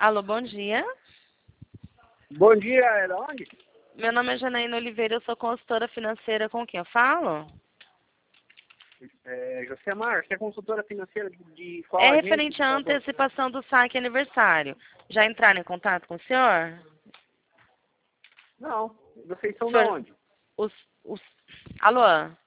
Alô, bom dia. Bom dia, é da onde? Meu nome é Janaína Oliveira, eu sou consultora financeira. Com quem eu falo? Josemar, você é consultora financeira de qual É agência, referente por à favor? antecipação do saque aniversário. Já entraram em contato com o senhor? Não, vocês são da Senhor, onde? os... Alô?